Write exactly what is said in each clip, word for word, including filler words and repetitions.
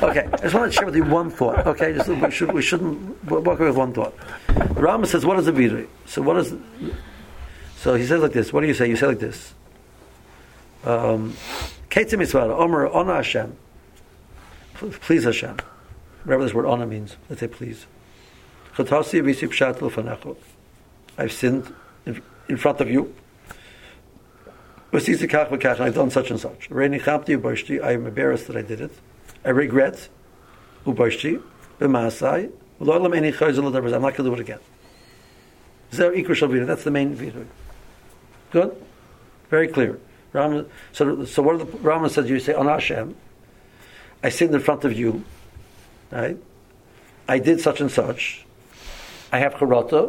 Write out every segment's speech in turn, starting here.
Okay, I just want to share with you one thought. Okay, just, we, should, we shouldn't walk away with one thought. The Rambam says, what is a vidui? So what is... So he says like this. What do you say? You say like this. Um, Ketzim Yisvara, Omer, Ona Hashem. Please Hashem. Whatever this word Ona means. Let's say please. Chatasi v'isi pshat l'fanecho. I've sinned in, in front of you. V'sisi kach v'kach, and I've done such and such. Reini chamti u'boshti, I am embarrassed that I did it. I regret. U'boshti, b'maasai, v'lo'elam eni chayzel l'davar, I'm not going to do it again. Zer ikra shel vidui, that's the main vidui. Good? Very clear. Rama, so, so what the Rama says? You say, on Hashem, I sinned in front of you, right? I did such and such. I have charata.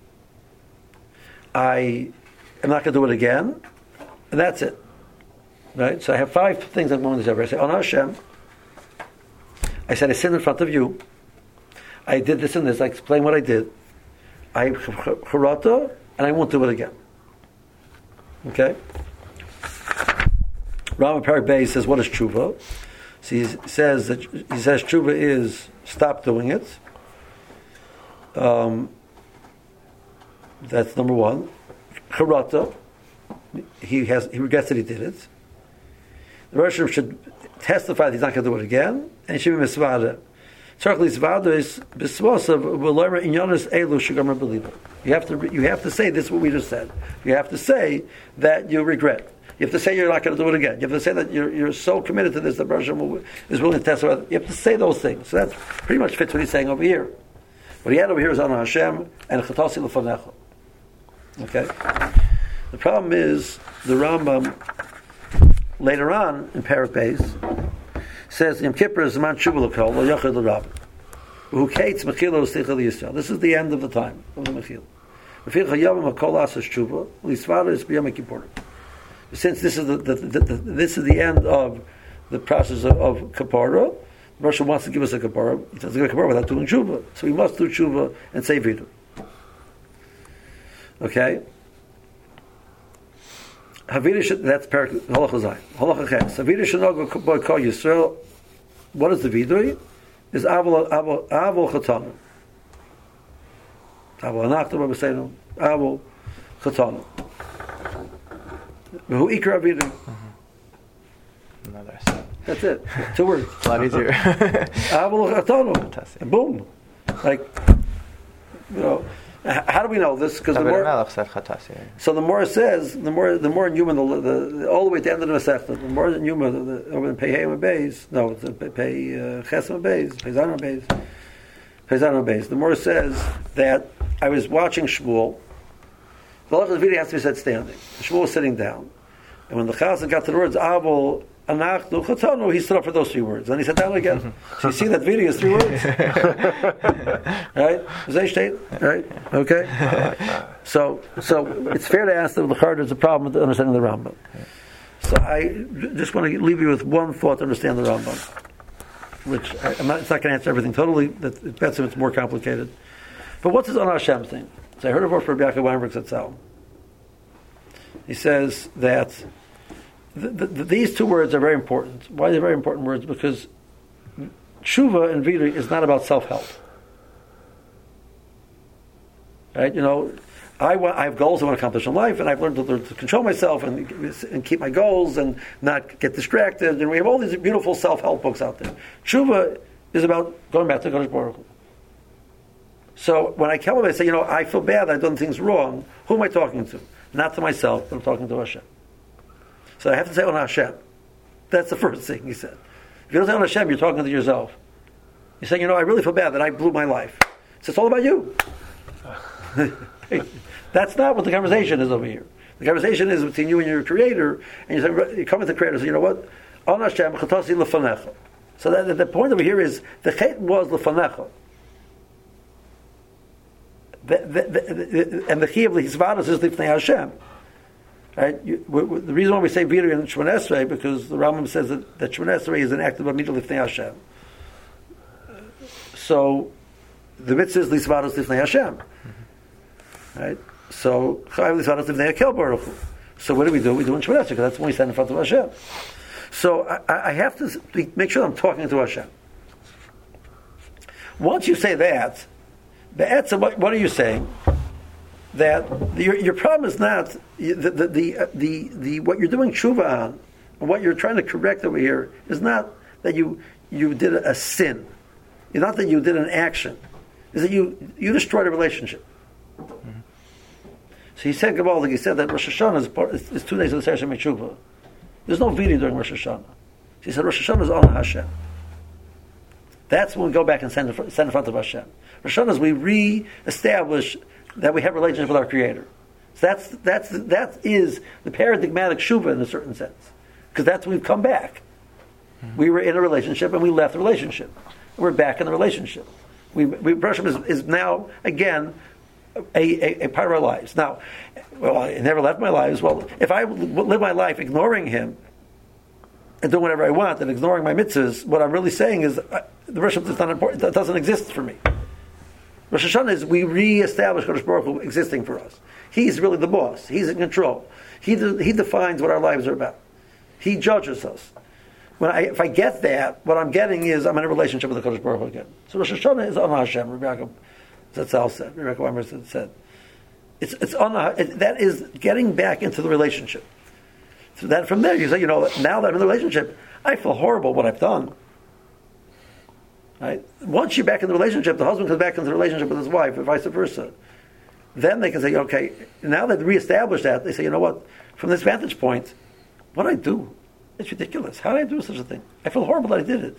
I am not going to do it again, and that's it, right? So I have five things I'm going to do. I say, on Hashem, I said I sinned in front of you. I did this and this. I explained what I did. I have charata, and I won't do it again. Okay. Rama Parak Bey says, what is tshuva? So he says that he says tshuva is stop doing it. Um, that's number one. Charata, he has he regrets that he did it. The Rosh Hashanah should testify that he's not going to do it again, and he should be misvada. Certainly, misvada is bisvasa v'loyra inyanis elu shagamar believer. You have to you have to say this is what we just said. You have to say that you regret. You have to say you're not going to do it again. You have to say that you're you're so committed to this that Rosh Hashanah is willing to testify. You have to say those things. So that pretty much fits what he's saying over here. What he had over here is on Hashem and Chatasi L'fanecha. Okay? The problem is, the Rambam, later on in Parak Beis, says, Yom Kippur is Zman Tshuva L'kol, Lo Yochid L'Rabbi. Who kates Mechila U'Sticha L'Yisrael. This is the end of the time of the Mechila. V'fil Chayavim HaKol Asas Tshuva, L'Yisvara is B'Yom Kippur. Since this is the, the, the, the this is the end of the process of, of Kapara, Russia wants to give us a Kapara. He doesn't give a Kapara without doing Tshuva. So we must do Tshuva and say Vidu. Okay? Havida, that's Parak Halacha Zayin. Halacha Ches. Havida Shanoga Boy Kol Yisrael. What is the Vidui? Is Avol Avol Avol Chatanu. Avol Anachta Rabbi Seinu. Avol Chatanu. Who Ikra Vidui? Another. That's it. Two words. A lot easier. Avol Chatanu. And boom. Like, you know. How do we know this? Because the more so the more it says, the more the more in human the, the, the all the way to the end of the Masechta, the more in human the, the, over in Pei and Beis, no, it's Pei Ches and Beis, Pei Zan and Beis, Pei Zan and Beis. The more it says that I was watching Shmuel. The Halacha of the video has to be said standing. Shmuel was sitting down, and when the Chazan got to the words Avol Anachnu Chatanu, he stood up for those three words. Then he sat down again. Mm-hmm. So you see that video is three words. Right? Is that state? Right? Okay? So so it's fair to ask that the Chard is a problem with understanding the Rambam. So I just want to leave you with one thought to understand the Rambam. Which I, I'm not, it's not going to answer everything totally. That that's it's more complicated. But what's this on Hashem thing? So I heard a word from Rabbi Yaakov Weinberg Zatzal. He says that The, the, these two words are very important. Why are they very important words? Because tshuva and vidui is not about self-help. Right? You know, I want, I have goals I want to accomplish in life, and I've learned to, learn to control myself and, and keep my goals and not get distracted. And we have all these beautiful self-help books out there. Tshuva is about going back to Kadosh Baruch Hu. So when I come up, I say, you know, I feel bad. I've done things wrong. Who am I talking to? Not to myself, but I'm talking to Hashem. So I have to say on Hashem. That's the first thing he said. If you don't say on Hashem, you're talking to yourself. You're saying, you know, I really feel bad that I blew my life. So it's all about you. That's not what the conversation is over here. The conversation is between you and your Creator, and you say, you come with the Creator and say, you know what? On Hashem, chatasi lefanecha. So that, the point over here is, the chet was lefanecha. The, the, the, the, and the chi of the hisvadas is lifnei Hashem. Right? You, we, we, the reason why we say Vidui and Shemon Esrei, because the Rambam says that, that Shemon Esrei is an act of Amida Lifnei Hashem. So, the mitzvah is Lisvados Lifnei Hashem. Mm-hmm. Right? So, Chayav Lisvados Lifnei Hakel Baruch Hu. So, what do we do? We do in Shemon Esrei, because that's when we stand in front of Hashem. So, I, I have to make sure I'm talking to Hashem. Once you say that, the what, what are you saying? That your, your problem is not the the, the the the what you're doing tshuva on, and what you're trying to correct over here is not that you you did a sin. It's not that you did an action. Is that you you destroyed a relationship. Mm-hmm. So he said Gabaldik, he said that Rosh Hashanah is, part, is, is two days of the Sefer Tshuva. There's no video during Rosh Hashanah. He said Rosh Hashanah is on Hashem. That's when we go back and stand in front, stand in front of Hashem. Rosh Hashanah is we re-establish that we have a relationship with our Creator. So that's that's that is the paradigmatic Shuvah in a certain sense, because that's when we've come back. Mm-hmm. We were in a relationship and we left the relationship. We're back in the relationship. We, we Rosh Hashanah is, is now again a, a, a part of our lives. Now, well, I never left my lives. Well, if I live my life ignoring Him and doing whatever I want and ignoring my mitzvahs, what I'm really saying is uh, the Rosh Hashanah is not important. That doesn't exist for me. Rosh Hashanah is we re-establish Kodesh Baruch Hu existing for us. He's really the boss. He's in control. He de- he defines what our lives are about. He judges us. When I, if I get that, what I'm getting is I'm in a relationship with the Kodesh Baruch Hu again. So Rosh Hashanah is on Hashem. Rabbi Yaakov Zatzal said. Rabbi Yaakov Weimer said. It's it's on it, that is getting back into the relationship. So that from there you say, you know, now that I'm in the relationship, I feel horrible what I've done. Right? Once you're back in the relationship, the husband comes back into the relationship with his wife, and vice versa. Then they can say, okay, now they've reestablished that, they say, you know what, from this vantage point, what did I do? It's ridiculous. How did I do such a thing? I feel horrible that I did it.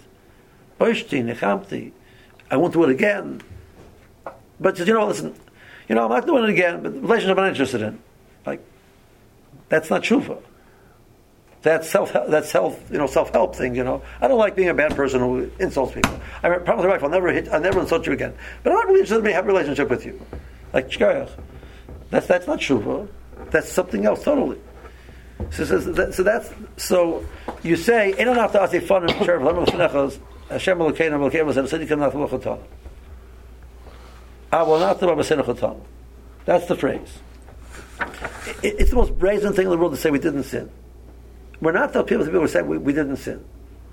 I won't do it again. But you know, listen, you know, I'm not doing it again, but the relationship I'm not interested in. Like, that's not tshuva. That's self. That's self. You know, self-help thing. You know, I don't like being a bad person who insults people. I promise my wife I'll never hit. I'll never insult you again. But I'm not really interested in having a relationship with you. Like shkoyach. That's that's not tshuva. That's something else totally. So, so, so that's so. You say Ein anaf ta'aseh fun and sherv lanu l'fnechos Hashem Elokeinu Elokeinu Hashem Tzadikim Nat L'Chotanu. I will not do L'Chotanu. That's the phrase. It, it's the most brazen thing in the world to say we didn't sin. We're not the people who say we, we didn't sin.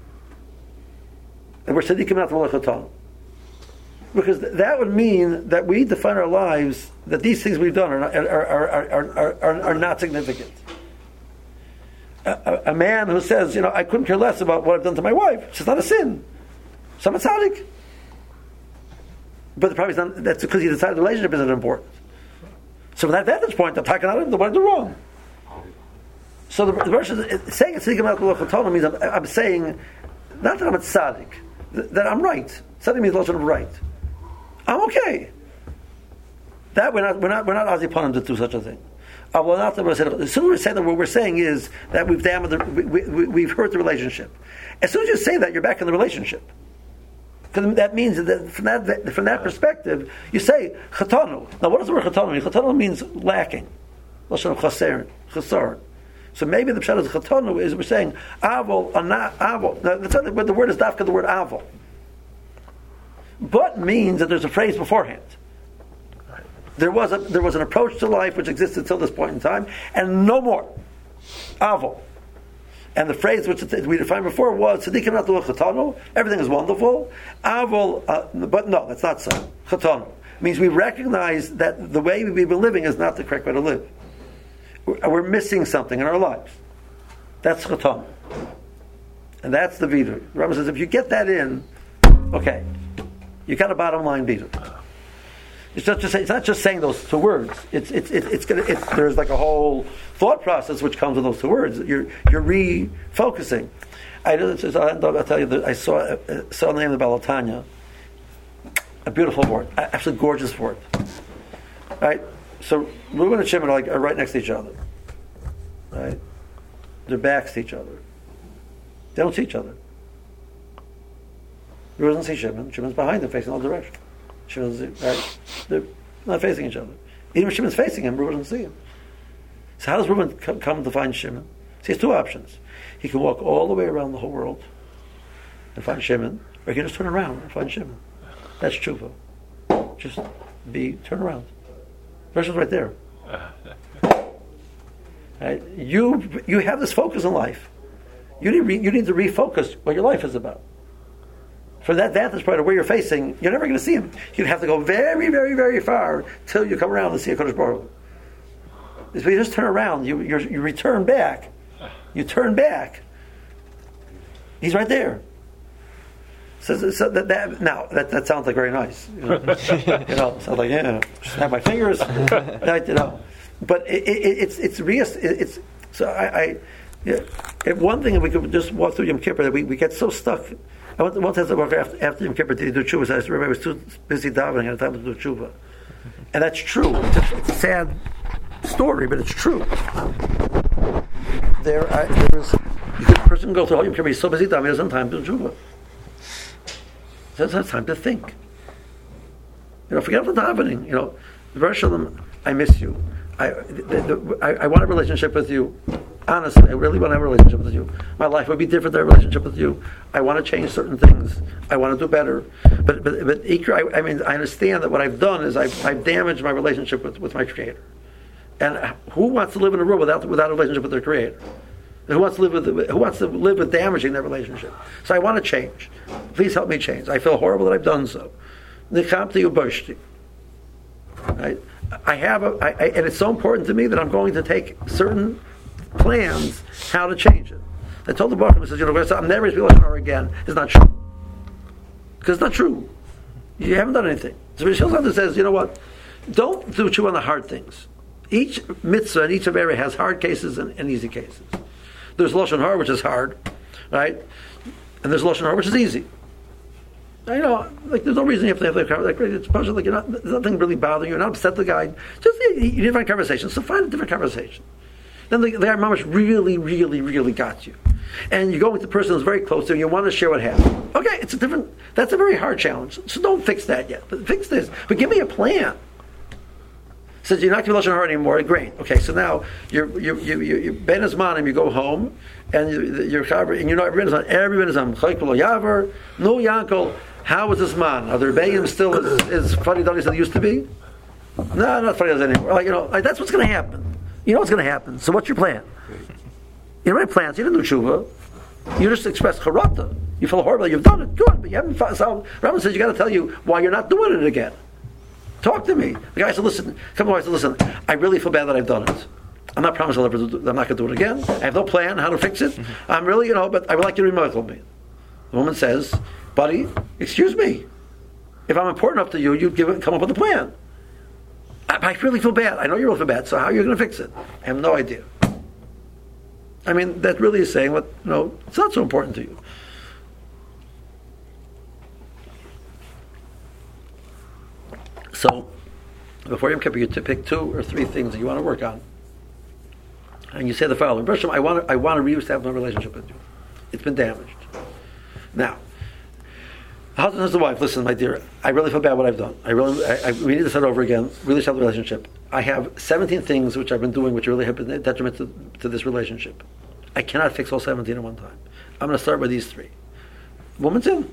And we're tzaddikim not l'chotanu. Because th- that would mean that we define our lives, that these things we've done are not, are, are, are, are, are, are not significant. A, a, a man who says, you know, I couldn't care less about what I've done to my wife, it's not a sin. So I'm a tzaddik. But the problem is not, that's because he decided the relationship isn't important. So from that vantage point, I'm talking out of what I do wrong. So the, the verse is saying it's tzaddikim not l'chotanu means I'm, I'm saying not that I'm a tzaddik, that, that I'm right. Tzaddik means lotion of right. I'm okay. That we're not we're not we're not azipanim to do such a thing. Uh, well, not as soon as we say that, what we're saying is that we've damaged, the, we, we, we've hurt the relationship. As soon as you say that, you're back in the relationship. Because that means that from that from that perspective, you say chatanu. Now, what does the word chatanu mean? Chatanu means lacking. Lotion of chaser, chaser. So maybe the pshat of chatanu is we're saying avol, ana avol. Now, that's not, but the word is dafka the word avol. But means that there's a phrase beforehand. There was a there was an approach to life which existed till this point in time, and no more. Avol. And the phrase which we defined before was tzaddikim not l'chatanu. Everything is wonderful. Avol, uh, but no, that's not so. Chatanu means we recognize that the way we've been living is not the correct way to live. We're missing something in our lives. That's chatanu, and that's the vidu. The Rambam says if you get that in, okay, you got a bottom line vidu. It's not just it's not just saying those two words. It's it's it's, it's gonna it's, there's like a whole thought process which comes with those two words. You're you're refocusing. I I'll tell you that I saw uh, saw the name of the Balatanya. A beautiful word, absolutely gorgeous word. Right. So Reuben and Shimon are, like, are right next to each other. Right? Their backs to each other. They don't see each other. Reuben doesn't see Shimon. Shimon's behind them, facing all directions. Shimon's right. They're not facing each other. Even when Shimon's facing him, Reuben doesn't see him. So how does Reuben come to find Shimon? So he has two options. He can walk all the way around the whole world and find Shimon, or he can just turn around and find Shimon. That's tshuva. Just be turn around. The verse is right there. Right? You you have this focus in life. You need re, you need to refocus what your life is about. from that vantage point of where you're facing, you're never going to see him. You'd have to go very, very, very far till you come around and see a Kodesh Baruch Hu. If you just turn around, you you're, you return back. You turn back. He's right there. So, so that, that now that, that sounds like very nice. You know, you know sounds like yeah, snap my fingers. Right, you know, but it, it, it's it's real. It's so I. I yeah, one thing, if we could just walk through Yom Kippur, that we, we get so stuck. I want, want to tell you after, after Yom Kippur, did he do tshuva? So I remember I was too busy davening at the time to do tshuva. And that's true. It's a, it's a sad story, but it's true. There, I, there is, you could, a person can go through all Yom Kippur, he's so busy davening, he doesn't have time to do tshuva. He doesn't have time to think. You know, forget about the davening. You know, Rosh Hashanah, I miss you. I, the, the, I, I want a relationship with you. Honestly, I really want to have a relationship with you. My life would be different than a relationship with you. I want to change certain things. I want to do better. But but but Ikra, I, I mean, I understand that what I've done is I've, I've damaged my relationship with, with my Creator. And who wants to live in a world without without a relationship with their Creator? Who wants to live with who wants to live with damaging their relationship? So I want to change. Please help me change. I feel horrible that I've done so. Right? I have a, I, I, and it's so important to me that I'm going to take certain plans how to change it. I told the Baruch, I said, you know, I'm never going to be Lashon Hara again. It's not true. Because it's not true. You haven't done anything. So Rishon says, you know what? Don't do chew on the hard things. Each mitzvah and each of area has hard cases and, and easy cases. There's Lashon Hara, which is hard, right? And there's Lashon Hara, which is easy. I know, like, there's no reason you have to have that conversation. Like, it's like you're not, there's nothing really bothering you. You're not upset the guy. Just, you, you need to find a conversation. So find a different conversation. Then the, the guy mamash really, really, really got you. And you go with the person who's very close to you and you want to share what happened. Okay, it's a different, that's a very hard challenge. So don't fix that yet. But fix this. But give me a plan. Says you're not going to be Lashon Hara anymore. Great. Okay, so now you're you you you you Ben Azmanim, you go home and you, you're and you're not Ben Azmanim. Every Ben Azmanim. Chayk lo Yaver, no Yankel. How is this man? Are the Rebbeim still as, as funny as they used to be? No, not funny as anymore. Like, you know, like, that's what's going to happen. You know what's going to happen. So what's your plan? You know my plans. You didn't do tshuva. You just expressed charata. You feel horrible. You've done it. Good, but you haven't found. So Rambam says you got to tell you why you're not doing it again. Talk to me. The guy said, "Listen, come on, I said, listen. I really feel bad that I've done it. I'm not promising I'll ever do, I'm not going to do it again. I have no plan how to fix it. Mm-hmm. I'm really, you know, but I would like you to remodel me." The woman says, "Buddy, excuse me. If I'm important enough to you, you'd give it, come up with a plan. I, I really feel bad. I know you really feel bad. So how are you going to fix it? I have no idea." I mean, that really is saying what, you know, it's not so important to you. So, before Yom Kippur, you to pick two or three things that you want to work on, and you say the following: First of all, I want to, I want to reestablish my relationship with you. It's been damaged. Now, the husband says to the wife, "Listen, my dear, I really feel bad what I've done. I really, I, I, we need to start over again. Really establish the relationship. I have seventeen things which I've been doing which really have been a detriment to, to this relationship. I cannot fix all seventeen at one time. I'm going to start with these three." Woman's in,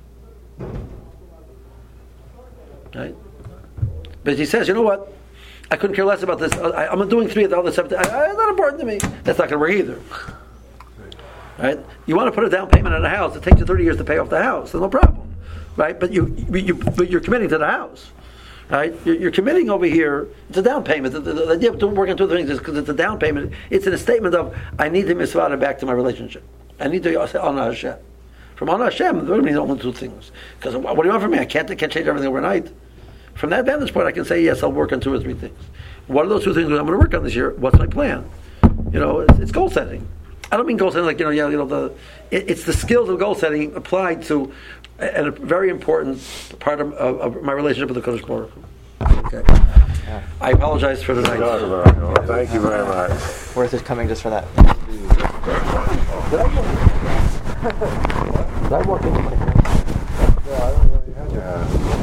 right? But he says, "You know what? I couldn't care less about this. I, I'm doing three of the other seventeen. It's not important to me. That's not going to work either." Right? You want to put a down payment on a house? It takes you thirty years to pay off the house. There's no problem, right? But you, you, but you're committing to the house, right? You're, you're committing over here. It's a down payment. The, the, the idea of doing work on two things is because it's a down payment. It's in a statement of I need to misvada back to my relationship. I need to honor Hashem. From honor Hashem, there means only two things. Because what do you want from me? I can't, I can't change everything overnight. From that vantage point, I can say yes. I'll work on two or three things. What are those two things that I'm going to work on this year? What's my plan? You know, it's, it's goal setting. I don't mean goal setting like, you know, yeah, you know, the it, it's the skills of goal setting applied to a, a very important part of, of, of my relationship with the Kodesh Baruch Hu. Okay. Yeah. I apologize for tonight. Thank you very much. Worth it coming just for that. Did I walk, Did I walk in? Yeah, I don't know what you had. Yeah.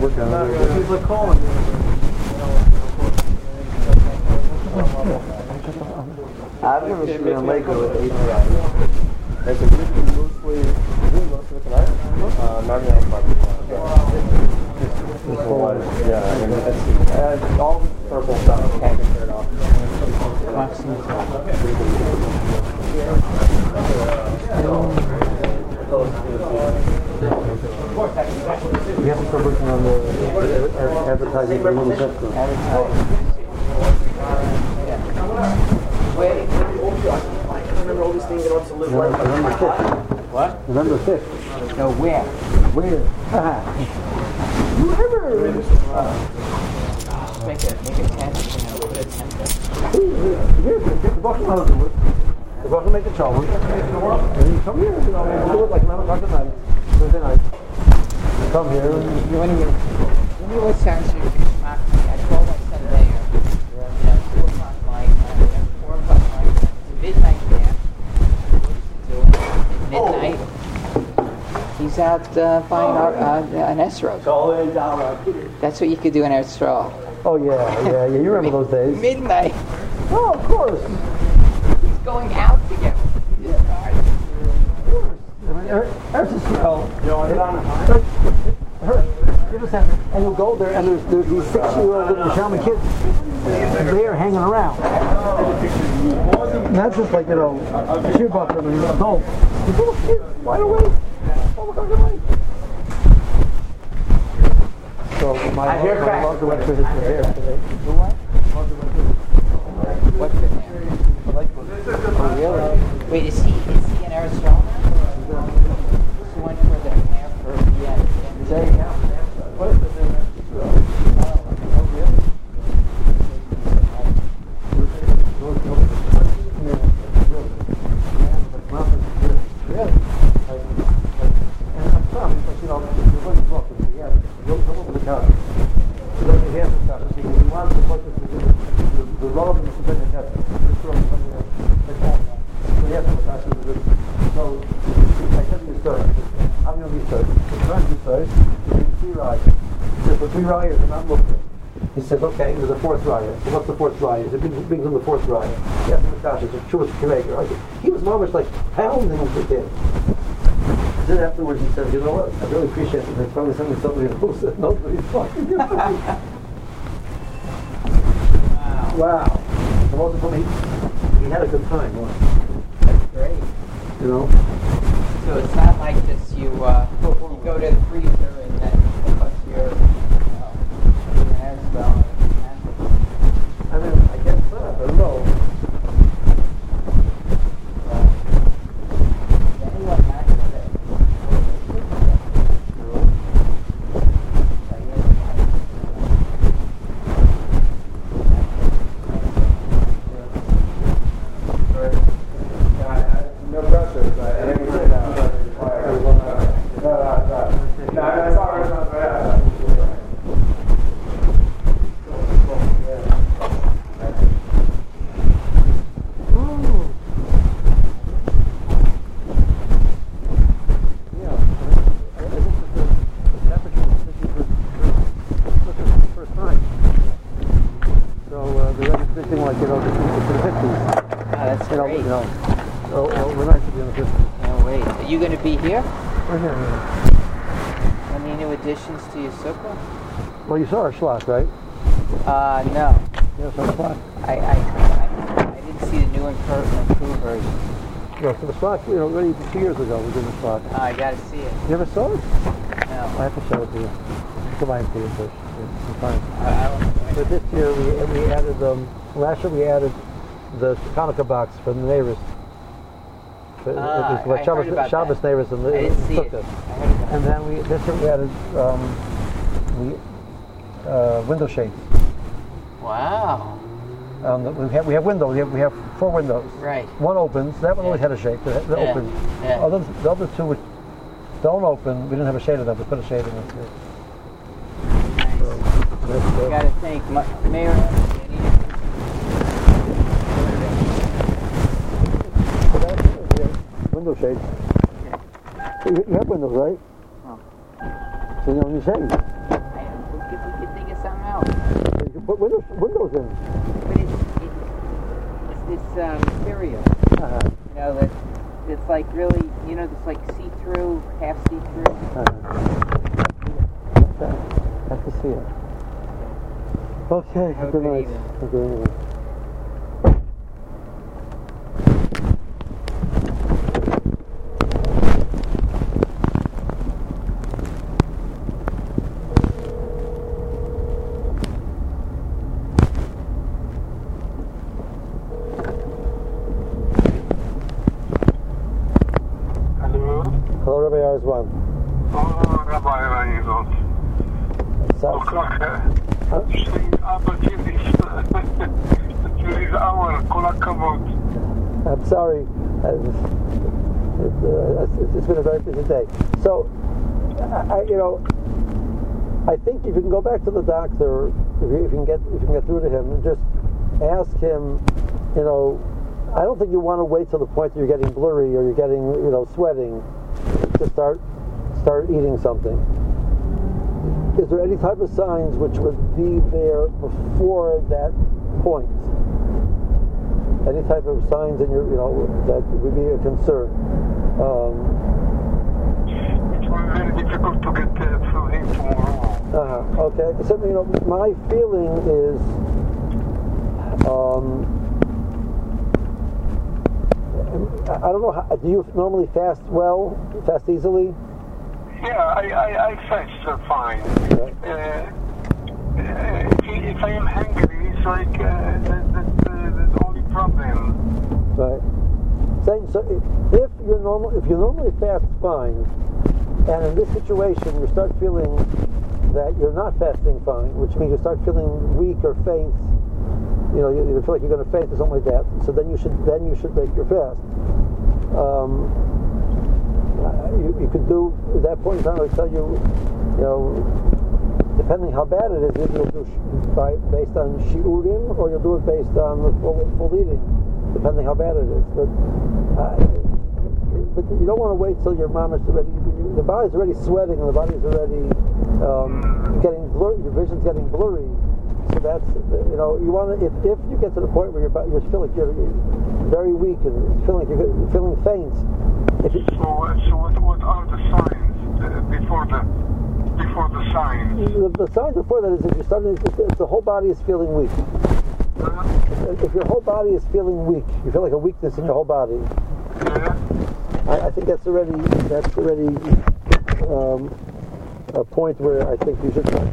working on it. People are calling me. I've never seen a Laker with eight guys. It's a mostly, mostly tonight? Uh, not now, but this one, yeah, I mean, it's, uh, all purple stuff can't get turned off. We have to start working on the advertising. Wait, I remember all these things and also live right. November fifth. What? November fifth. No, where? Where? You ever? Make it, make it ten. Put a ten there. Here's the Boston House do it. The Boston make a trouble. And you come here, you know, we'll do it like nine o'clock at night, Thursday night. You come here and You want to get, you know what sounds you can smack me at twelve on Sunday or, you know, two o'clock night, four o'clock night, midnight there. Midnight. He's out uh, buying our, uh, an Esro. That's what you could do in Esro. oh yeah, yeah, yeah. You remember those days? Midnight. Oh, of course. He's going out to get his card. Of course. I mean, there's a smell. You understand? And you'll go there, and there's, there's these six-year-old little shaman kids there hanging around. And that's just like, you know, shoe buckler when you're an adult. These little kids, wide awake. Oh, look, look, look. So my mother went for his hair today. The what? What's in there? Oh, really? Wait, is he is he in Arizona? He went for the hair for yeah. There you go. What is it? Oh, really? Really? And I'm sorry, but you know, you're going to walk with me. Yeah, you'll come over the couch. You don't have the couch. You want to put this in the love and the forbidden heaven. This girl is coming in. So you have to pass it. So I tell you a story. I'm going to research. It's not research. It's three riders. He says, the three riders are not Muslim. He says, okay, there's a fourth rider. So what's the fourth rider? He brings, brings him the fourth rider. He asked him the question. He says, Jewish Kirager. He was almost like pounding him to death. Then afterwards he said, you know what? I really appreciate it. They probably sent me somebody who said nobody's fucking you. Wow. Wow. The most important, he, he had a good time. Huh? That's great. You know? So it's not like just you uh, you go to the freezer and then plus your you know, your hair smell. I mean, I guess so. I don't know. Anyone back to that? No pressure, but I think we sit down. No, no, no. No, that's all right. Like, you know, the, the fifties. Oh, that's you know, great. You know, so, well, we're nice to be in the fifties. No, wait. Are you going to be here? We're here, yeah. Any new additions to your sukkah? Well, you saw our schlock, right? Uh, no. Yes, our schlock. I, I, I, I didn't see the new and improved version. Yeah, so the schlock, you know, already two years ago we did the schlock. Oh, I got to see it. You ever saw it? No. I have to show it to you. Come on, to you first. Yeah, fine. I, I But this year we we added um last year we added the Hanukkah box for the neighbors. For, Ah, it was I Shabbos, heard about Shabbos that. neighbors and the I didn't see it. Sukkot. I heard about And then we this year we added um we uh, window shades. Wow. Um, we have we have windows. We have, we have four windows. Right. One opens. That one Yeah. always had a shade. The, the Yeah. open. Yeah. Other, the other two which don't open. We didn't have a shade in them. We put a shade in them. Nice. That's, I uh, got to thank Ma- Mayor. Window shades. You, you have windows, right? Oh. So you know when you shade. I if we could think of something else. You can put windows, windows in. But it's, it's, it's this um, stereo. Uh-huh. You know, that it's like really, you know, it's like see-through, half see-through. Uh-huh. Okay. Have to see it. Okay, Have a good good night. evening. Have a good evening. Hello, Rabbi Arzwan. Oh, Rabbi Reinhold. So, I'm sorry. It's, uh, it's been a very busy day. So, I, you know, I think if you can go back to the doctor, if you, if you can get if you can get through to him, and just ask him, you know, I don't think you want to wait till the point that you're getting blurry or you're getting, you know, sweating to start start eating something. Is there any type of signs which would be there before that point? Any type of signs in your, you know, that would be a concern? Um, it will be very difficult to get uh, through him tomorrow. Uh-huh. Okay. So, you know, my feeling is, um, I don't know. How, do you normally fast well? Fast easily? Yeah, I, I, I fast uh, fine. Okay. Uh, uh, if, if I am hungry, it's like uh, that, that's uh, the only problem. Right. Saying so, if you're normal, if you normally fast fine, and in this situation you start feeling that you're not fasting fine, which means you start feeling weak or faint, you know, you, you feel like you're going to faint or something like that. So then you should then you should break your fast. Um, you, you could do at that point in time. I tell you, you know, depending how bad it is, you'll do by, based on shiurim, or you'll do it based on the full, full eating, depending how bad it is. But uh, but you don't want to wait till your mom is already. The body's already sweating, and the body's already um, getting blurry. Your vision's getting blurry. So that's, you know, you want to, if, if you get to the point where you're, you feel like you're very weak and feel like you're feeling faint. If you, so, uh, so what, what are the signs uh, before the before the signs? The, the signs before that is if you're starting, if, if the whole body is feeling weak. Uh-huh. If, if your whole body is feeling weak, you feel like a weakness in your whole body. Yeah. I, I think that's already that's already um, a point where I think you should start.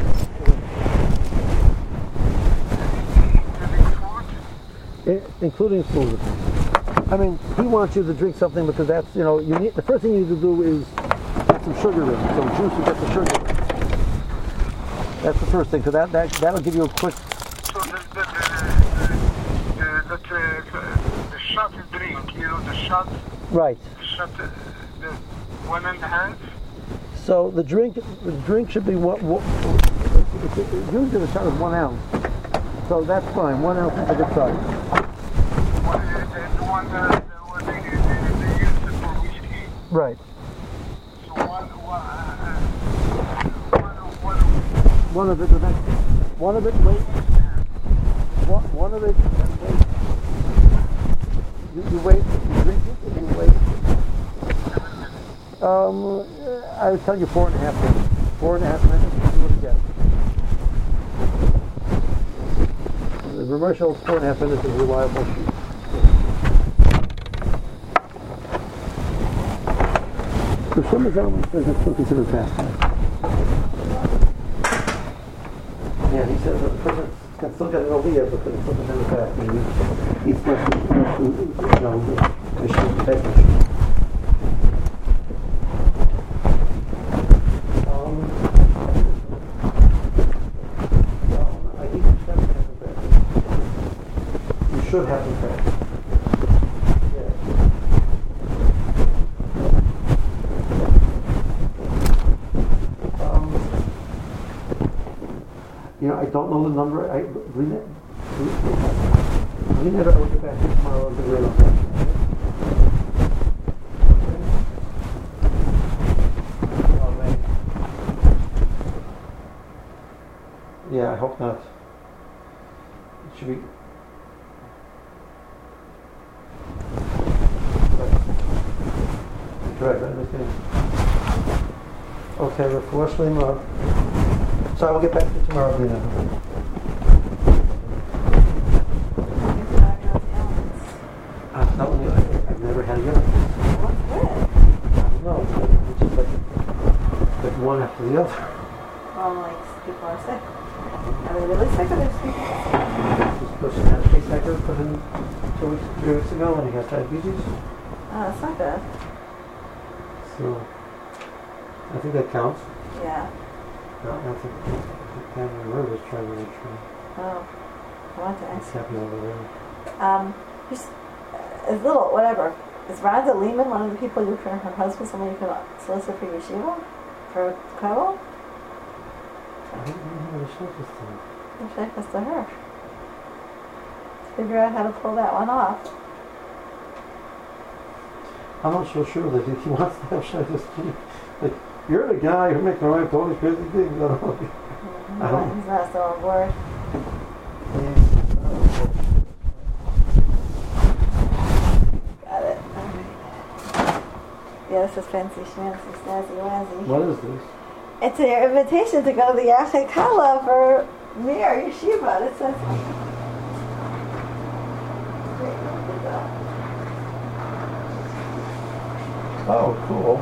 Including food. I mean, he wants you to drink something because that's, you know, you need, the first thing you need to do is get some sugar in, some juice and get the sugar in. That's the first thing, because that, that, that'll give you a quick... So the, the, the, the, the, the, the shot drink, you know, the shot... Right. The shot, uh, the one and a half? So the drink, the drink should be what, what usually the shot is one ounce. So that's fine. One ounce is a good size. What is it? The one that uh, they, they, they use for whiskey? Right. So one, one, uh, one, one, one of it, the next, one of it, wait. One, one of it, wait. You, you wait, you drink it, and you wait. Um, I would tell you four and a half minutes. Four and a half minutes, you see what you get. The commercial four and a half minutes is a reliable sheet. For some reason, it's still considered fasting. Yeah, he says that the person can still get an aliyah, but it's still considered fasting. He eats less food, you know, fish and vegetables. Should have the fact. Yeah. Um, you know, I don't know the number. I believe it. Believe it. I will get back to you tomorrow and figure it out. Yeah, I hope not. It should be. Correct, I understand. Okay, we're fortunately more. So I will get back to you tomorrow, Lena. I'm telling you, I, I've never had an illness. What's good? I don't know. It's just like, like one after the other. Well, like people are sick. Are they really sick or they're sick? This person had a pacemaker put in two weeks, three weeks ago when he got diabetes. Oh, that's not good. So I think that counts. Yeah. No, I think family members trying to make sure Oh, I want to it's ask. happening over there. Um, just a little, whatever. Is Rhonda Lehman one of the people you can, her husband, somebody you can solicit for yeshiva? For Kotel? I don't know the shortest thing. You check this to her. Figure out how to pull that one off. I'm not so sure that if he wants to have shaykhs, like, you're the guy who makes my wife do all these crazy things. I don't know. Mm-hmm. I don't He's not still on board. Got it. Okay. Yeah, this is fancy schmancy snazzy wazzy. What is this? It's an invitation to go to the Yachid Kala for Mir Yeshiva. It says. Oh, cool.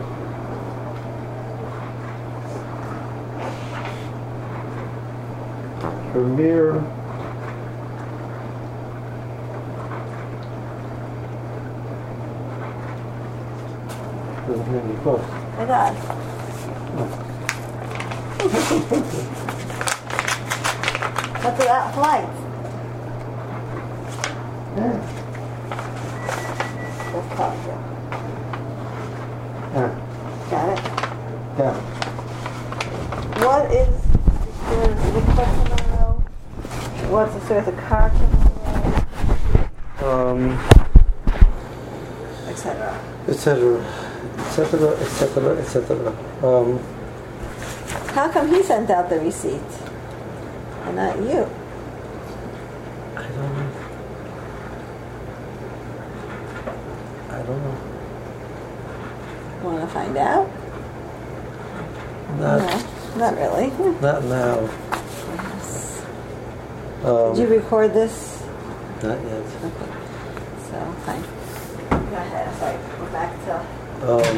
Premier. Doesn't have any close. It does. What's that flight? Yeah. Let's talk to you. Yeah. Got it? Yeah. What is the request tomorrow? What's the sort of car tomorrow? Um, et cetera. et cetera, et cetera, et cetera, et cetera. Um, How come he sent out the receipt and not you? I don't know. I don't know. Want to find out? Not, No, not really. not now. Yes. Um, Did you record this? Not yet. Okay. So, fine. Go ahead. Sorry. We're back to... Um,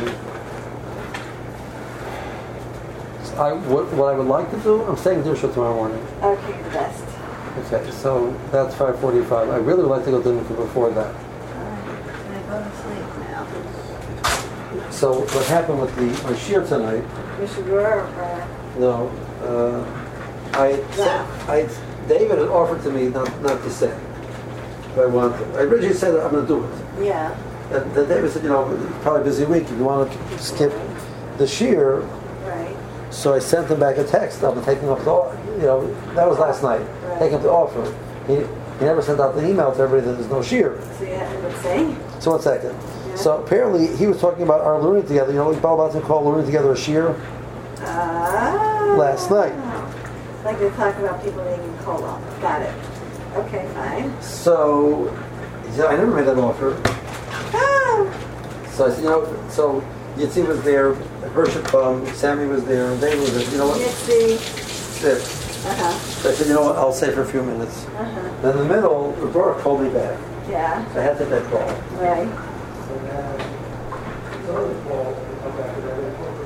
so I, what, what I would like to do, I'm staying with Dirsha tomorrow morning. Okay, the best. Okay, so that's five forty-five. I really would like to go to the mikveh before that. All right. Can I go to sleep now? So what happened with the my shiur tonight? You should go over. No, uh, I, I, David had offered to me not, not to say. But I want. I originally said I'm going to do it. Yeah. And then David said, you know, it's probably a busy week. If you want to skip the shiur, Right. so I sent him back a text. I'm taking up the, you know, that was last night. Right. Taking up the offer. He, he never sent out the email to everybody that there's no shiur. So you have to say? So one second. Yeah. So apparently he was talking about our learning together. You know, like Baal Batim called learning together a shiur Ah. last night. Like they talk about people making cola. Got it. Okay, fine. So he said, I never made that offer. Ah. So I said, you know, so Yitzi was there, Hership, um, Sammy was there, and David was there. You know what? Yitzi. That's it. Uh-huh. So I said, you know what? I'll stay for a few minutes. Uh-huh. Then in the middle, Rebecca called me back. Yeah. So I had to take that call. Right. So then, some of the calls, we come back to that.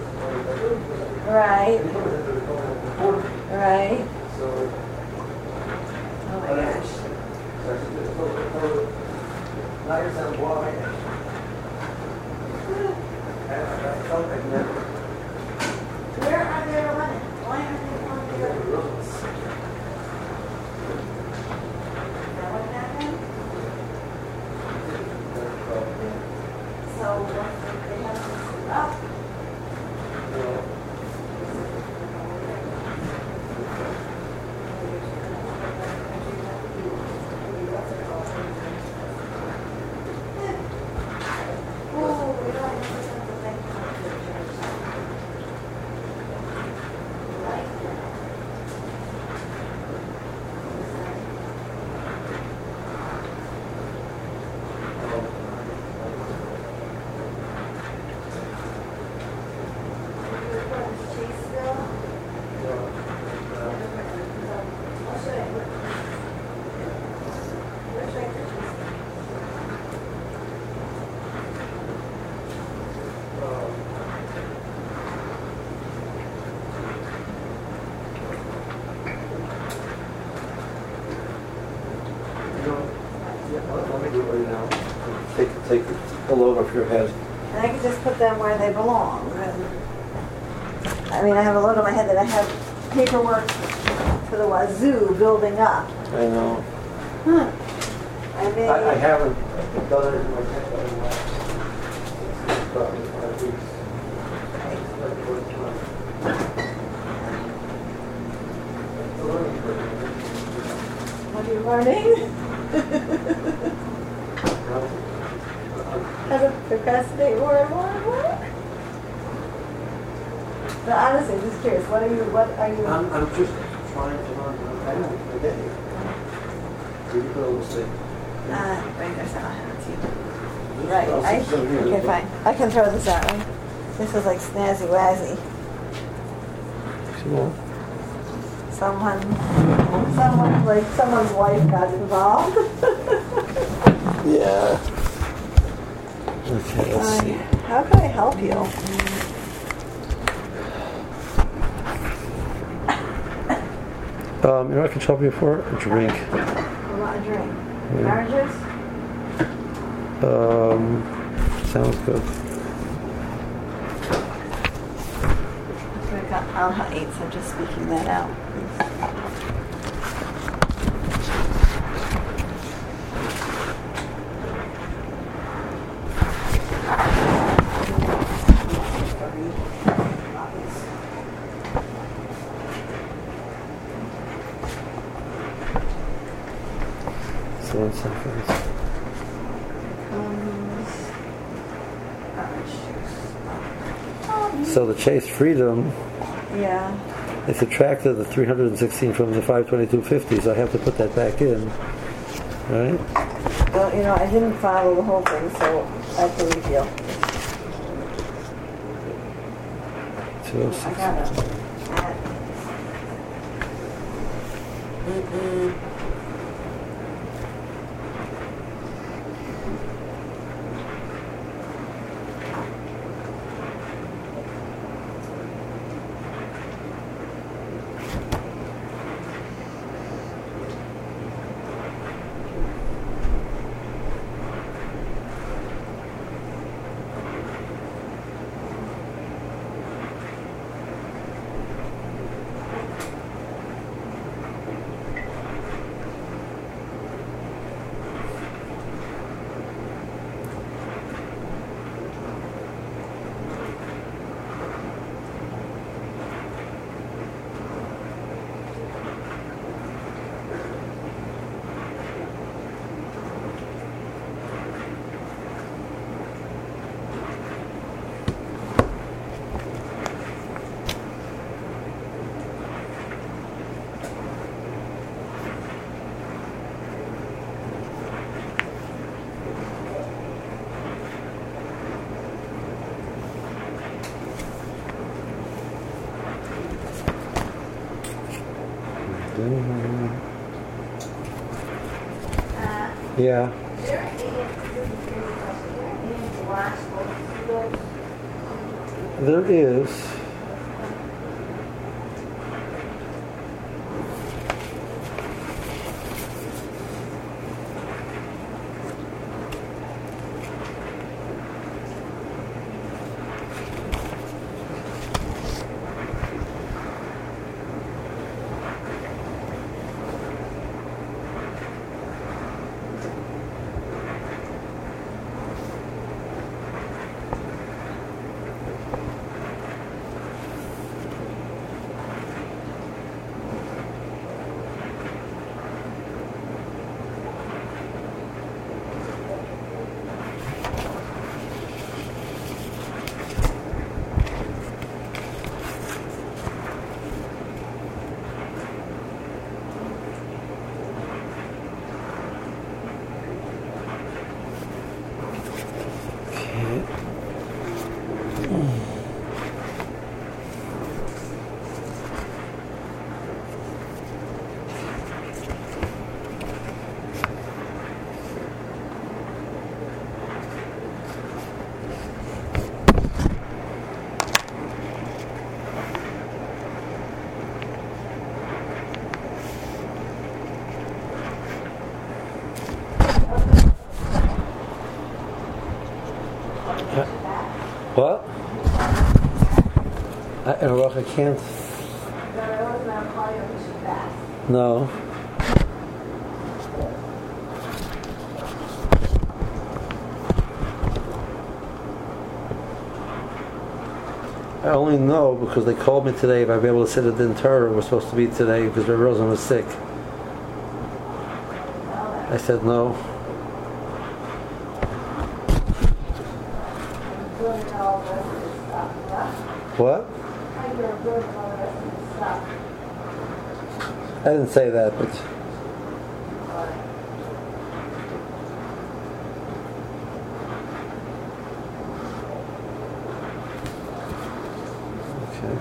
Right. So, Right. Oh my gosh. now you're saying, why? And I felt like never. Where are they running? Why aren't they on the roads? Is that what happened? So what, they have to sit up? I'll do it right now. Take, take the load off your head. And I can just put them where they belong. And, I mean, I have a load on my head that I have paperwork for the wazoo building up. I know. Huh. I mean, I, I haven't done it in my head in the last probably five weeks. What are you learning? How to procrastinate more and more and more? But honestly, I'm just curious. What are you? What are you? I'm, I'm just trying to learn. I know. I get you. You can go see. Ah, right there's not Right. I, okay, fine. I can throw this out. Right? This is like snazzy wazzy. Someone, someone like someone's wife got involved. Yeah. Okay, let's uh, see. How can I help you? Um, you know what I can help you for? A drink. I want a drink. Yeah. Oranges? Um, sounds good. I'll have eight, so I'm just speaking that out. So one second. So the Chase Freedom, yeah, they subtracted the three hundred sixteen from the five twenty-two fifty, so I have to put that back in, right? Well, you know, I didn't follow the whole thing, so I believe you. two oh six. I got it. Mm-mm. Yeah. There is. What? I, I can't. No. I only know because they called me today if I'd be able to sit at the Torah. We're supposed to be today because Rabbi Rosen was sick. I said no. What? I didn't say that, but okay.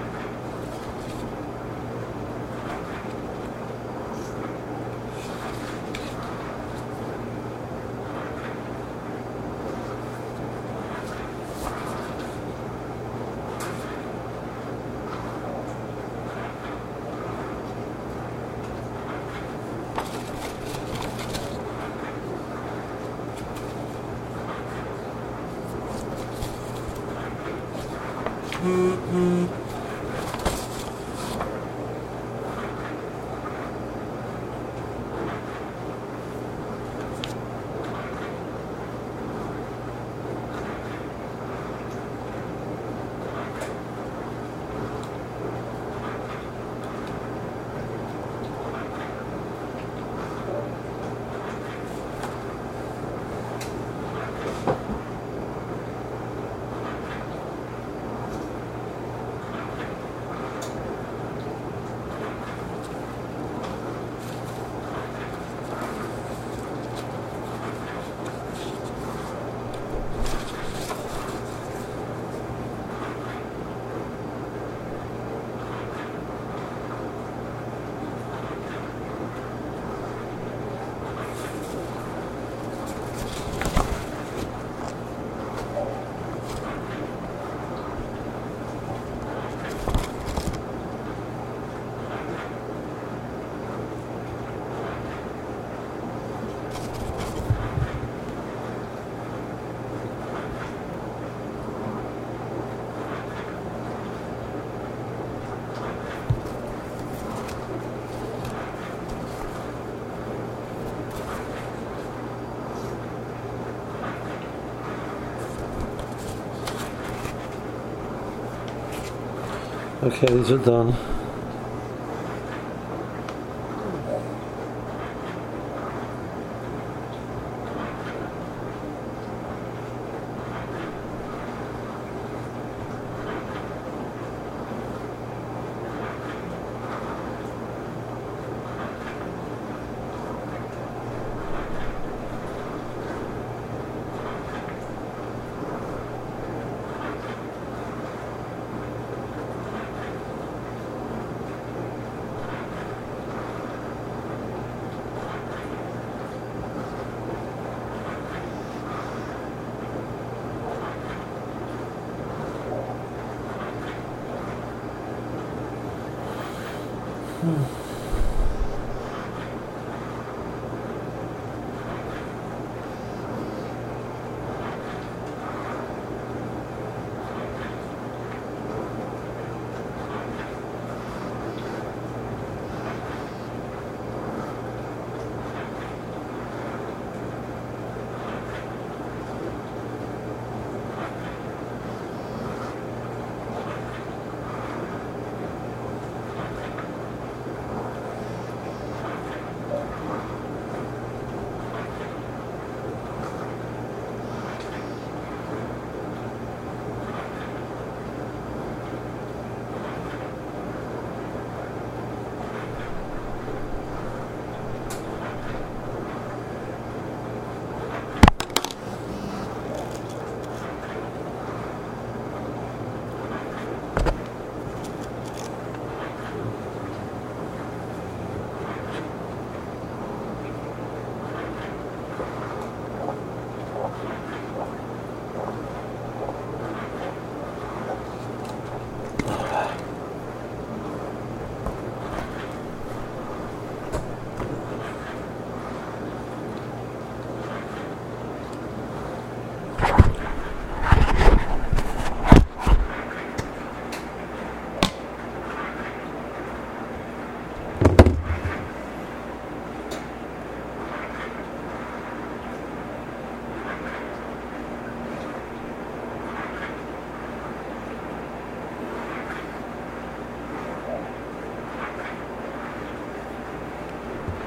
Okay, these are done.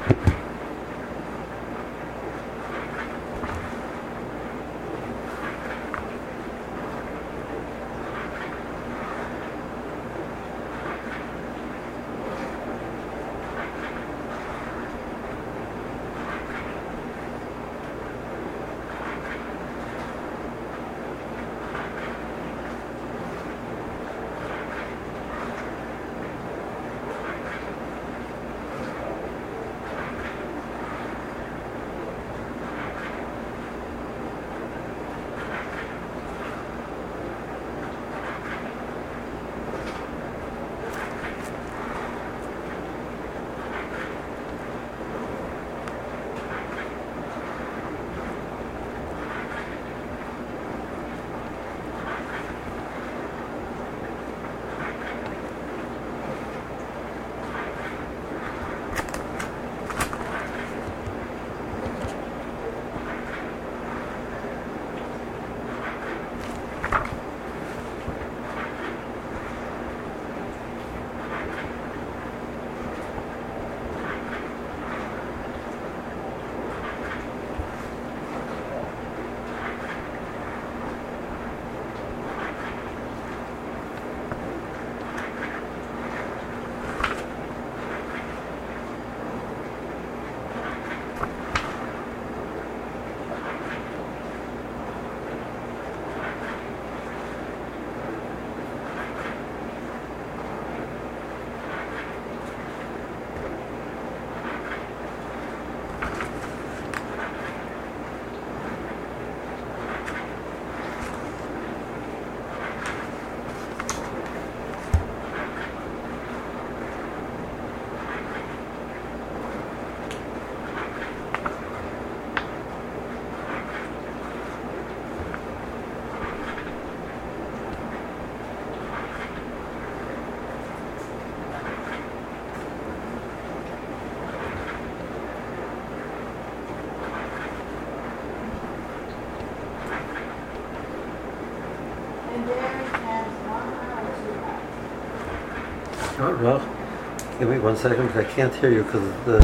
Oh, well, give me one second because I can't hear you because of the...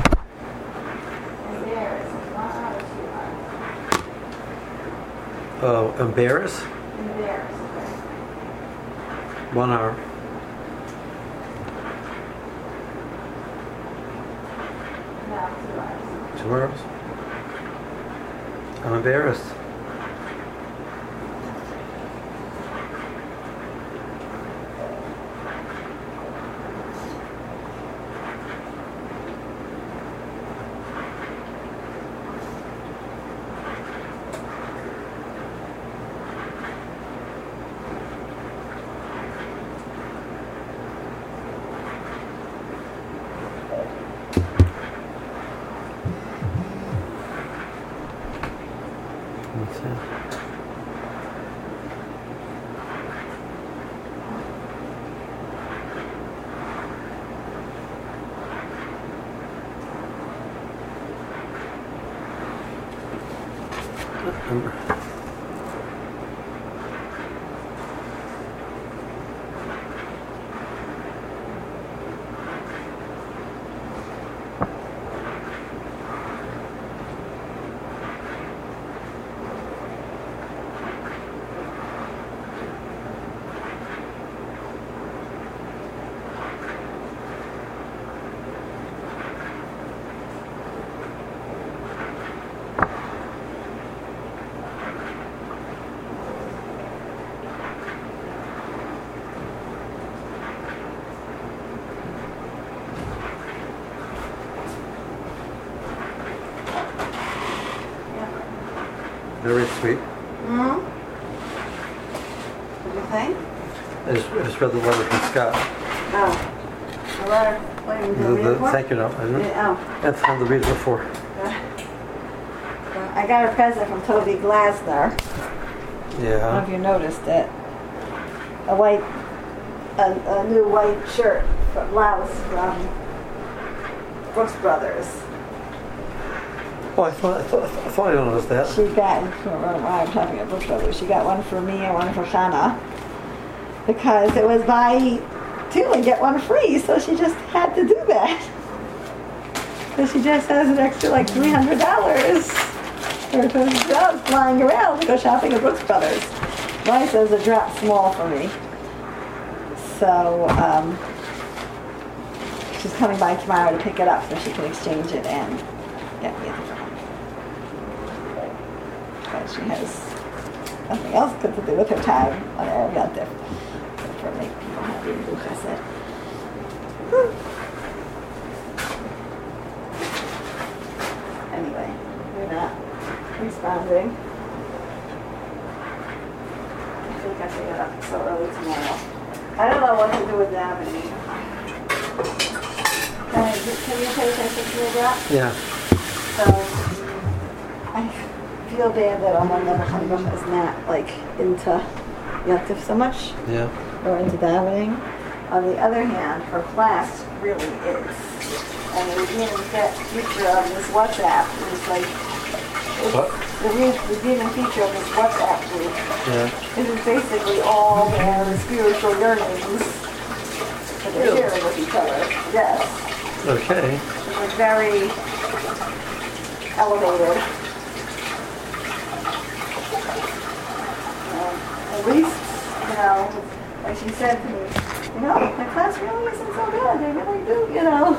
Oh, embarrass? Embarrass. One hour. No, two hours. Two hours? I'm embarrassed. Very sweet. Mm-hmm. What do you think? I just, I just read the letter from Scott. Oh. The letter? What are you going to read The, it the for? thank you note, isn't it? Yeah, oh. That's on the read before. Uh, I got a present from Toby Glasner. I don't know Yeah. if you noticed it. A white, a, a new white shirt from blouse from Brooks Brothers. Oh, I thought I thought, I thought I noticed that. She got, I don't know why I'm talking about Brooks Brothers. She got one for me and one for Shana because it was buy two and get one free. So she just had to do that. So she just has an extra like three hundred dollars for those jobs flying around to go shopping at Brooks Brothers. Mine says a drop small for me. So um, she's coming by tomorrow to pick it up so she can exchange it and get me a different one. But she has nothing else good to do with her time on her yontif for make people happy and do chesed. Anyway, we're not responding. I think I should get up so early tomorrow. I don't know what to do with davening. Can, I, can you pay attention to me, Jack? Yeah. So, I feel bad that Amon Nebuchadnezzar is not like into Yontif so much. Yeah. Or into davening. On the other hand, her class really is. And the redeeming feature of this WhatsApp is like, what? The redeeming feature of this WhatsApp group. Yeah. It is basically all their spiritual yearnings that they're sharing with each other. Yes. Okay. It's very elevated. Um, at least, you know, like she said to me, you know, my class really isn't so good. They really do, you know.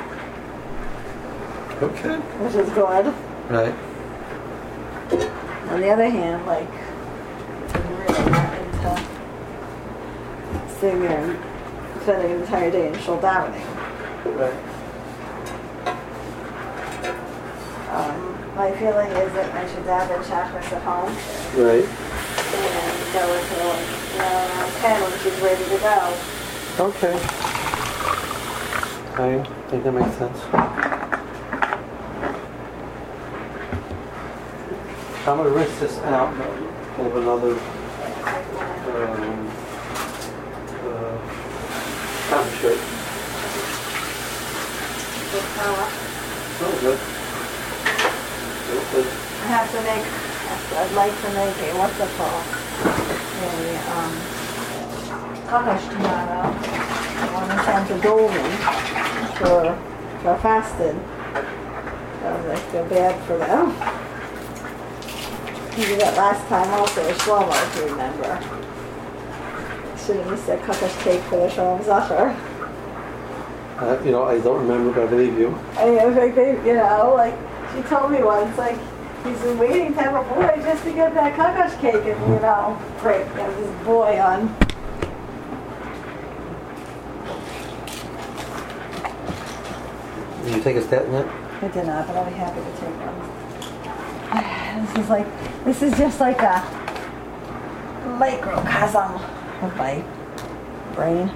Okay. Which is good. Right. On the other hand, like, I'm really not into sitting there and spending an entire day in shul davening. Right. Um, my feeling is that I should daven chakras at home. Right. And go until like, you know, around ten when she's ready to go. Okay. I think that makes sense. I'm going to rinse this out of another um, uh, cotton shirt. Oh, good. Good. I have to make, I'd like to make a, what's it called? A, um, kakash tomorrow. I want to send to Dolman for, for fasted. So I feel bad for them. We did that last time also with Shlomo, if you remember. Should have missed a kakash cake for the Shalom Zachar. Uh, you know, I don't remember, but I believe you. I mean, it was like they, you know, like, she told me once, like, he's been waiting to have a boy just to get that kakash cake, and, you know, great, there was this boy on. Did you take a statin yet? I did not, but I'll be happy to take one. This is like, this is just like a microcosm of my brain.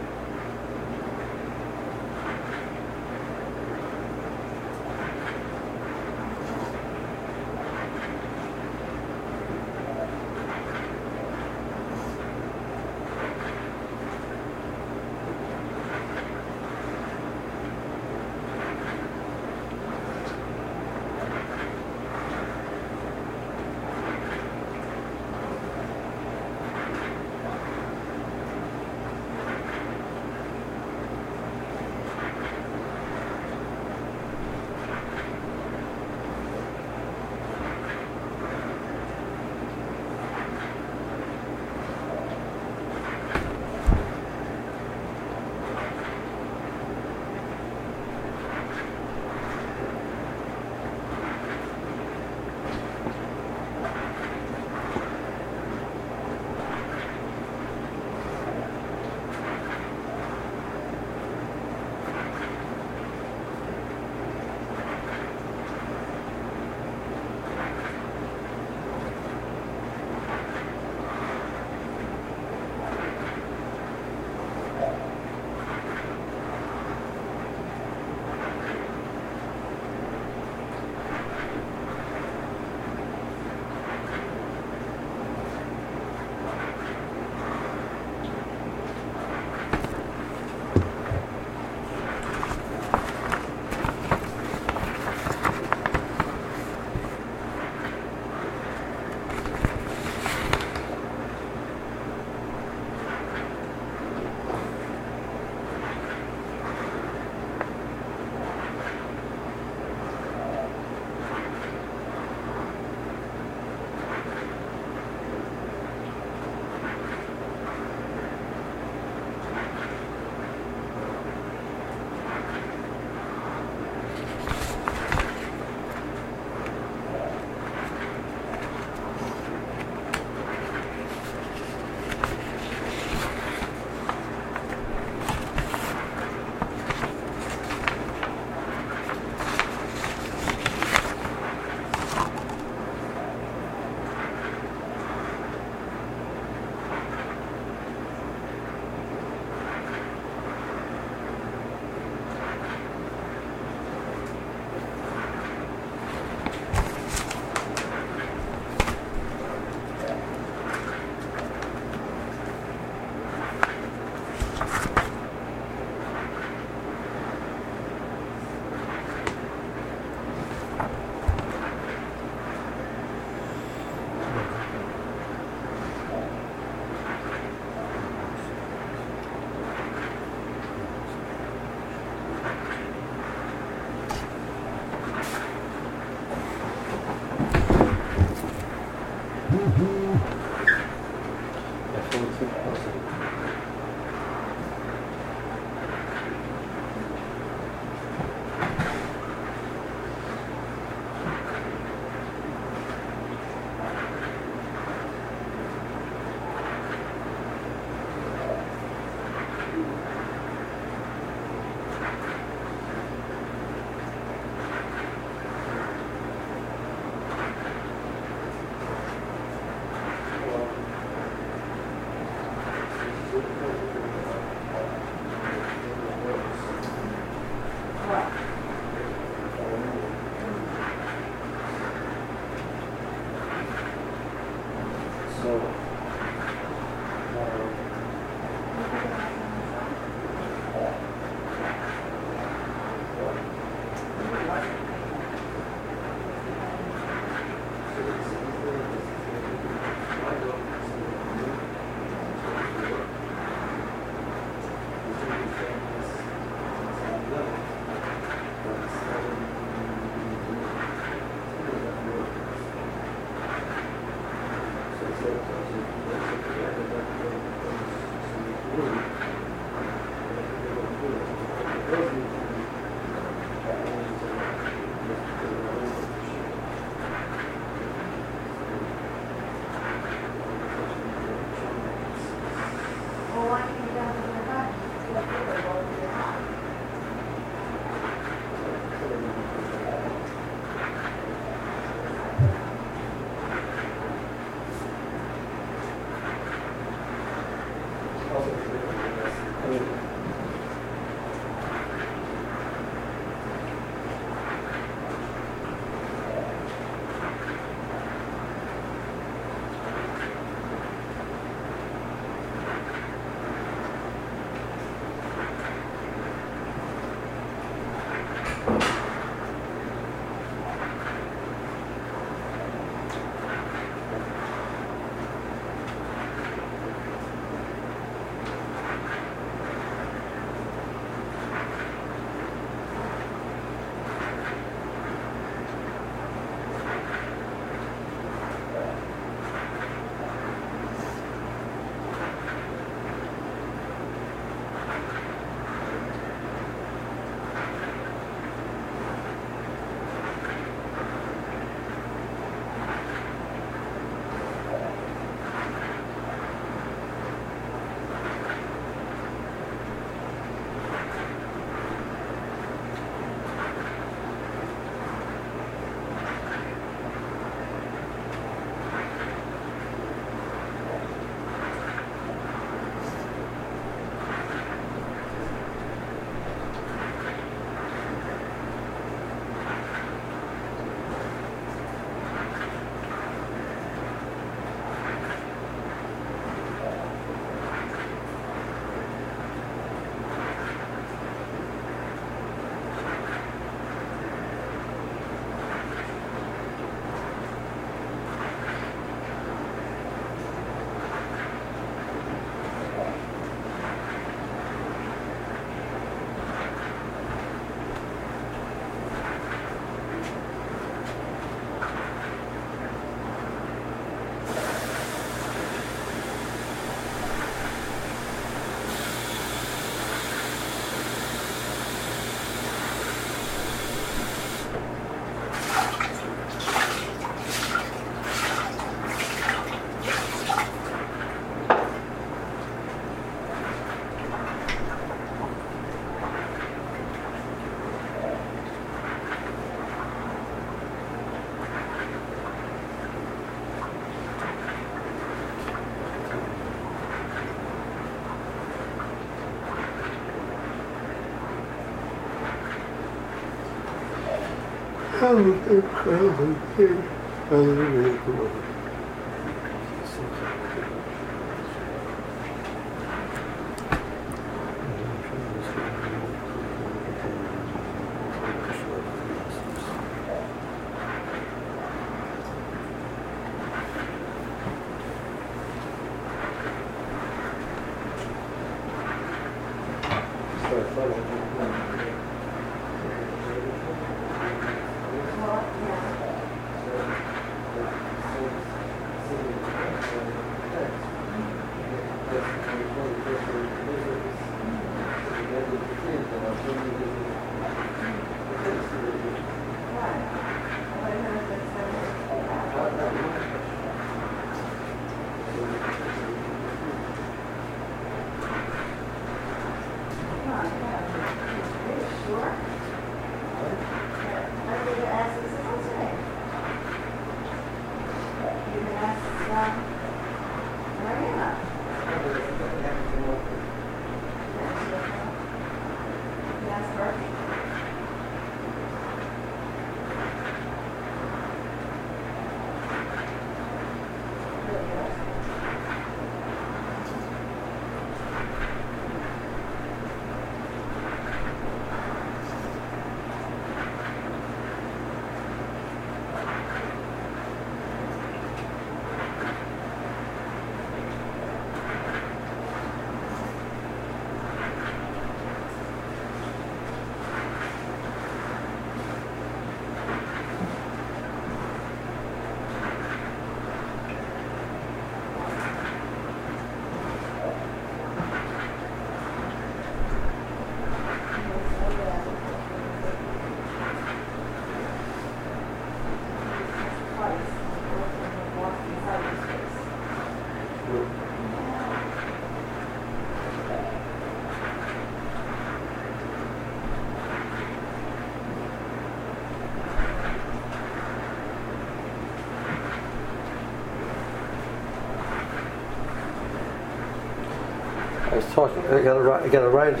I was talking. I got a I got a ride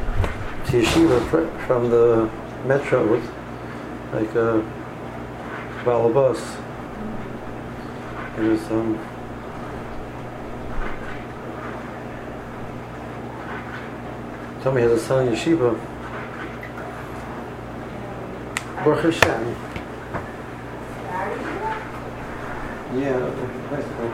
to yeshiva from the metro with like a Bala bus. It was um. Told me he has a son in yeshiva. Baruch Hashem. Yeah, bicycle.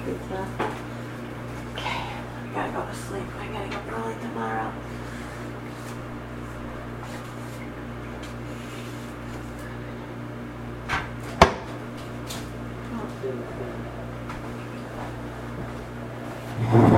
pizza. Okay, I gotta go to sleep. I gotta get up early tomorrow. Yeah.